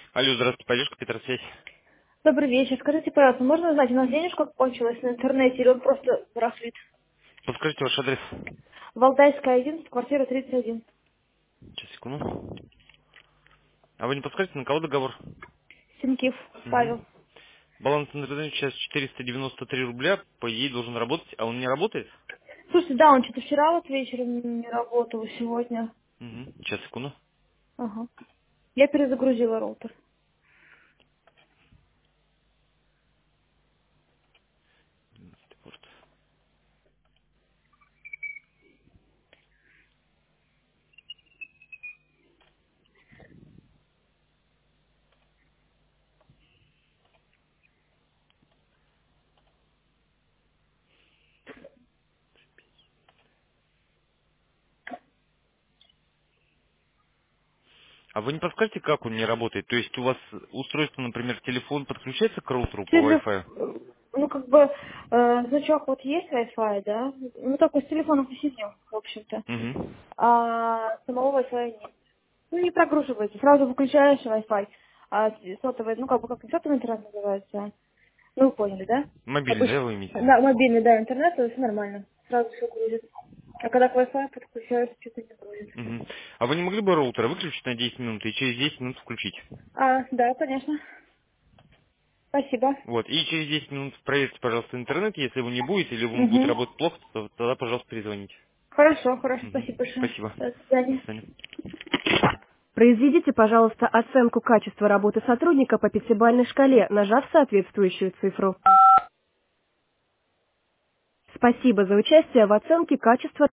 Алло, здравствуйте, Полежка, Петросвязь. Добрый вечер. Скажите, пожалуйста, можно узнать, у нас денежка кончилась на интернете или он просто барахлит? Подскажите ваш адрес. Валдайская, 11, квартира 31. Сейчас, секунду. А вы не подскажете, на кого договор? Симкив, Павел. Угу. Баланс на интернете сейчас 493 рубля, по идее должен работать, а он не работает? Слушайте, да, он что-то вчера вот вечером не работал, сегодня. Угу. Сейчас, секунду. Ага. Я перезагрузила роутер. Вот. А вы не подскажете, как он не работает? То есть у вас устройство, например, телефон подключается к роутеру по Wi-Fi? Ну, как бы, значок вот есть Wi-Fi, да? Ну, только с телефоном посидим, в общем-то. Угу. А самого Wi-Fi нет. Ну, не прогруживается. Сразу выключаешь Wi-Fi. А сотовый, ну, как бы, как сотовый интернет называется. Ну, вы поняли, да? Мобильный, да, Обычно. вы имеете в виду? Да, мобильный, да, интернет, то все нормально. Сразу все грузит. А когда к Wi-Fi подключаешь, что-то не грузит. Угу. А вы не могли бы роутер выключить на 10 минут и через 10 минут включить? А, да, конечно. Спасибо. Вот. И через 10 минут проверьте, пожалуйста, интернет. Если его не будет или он будет Угу. работать плохо, то тогда, пожалуйста, перезвоните. Хорошо, хорошо, спасибо Мгм. большое. Спасибо. До До свидания. свидания. Произведите, пожалуйста, оценку качества работы сотрудника по пятибалльной шкале, нажав соответствующую цифру. Спасибо за участие в оценке качества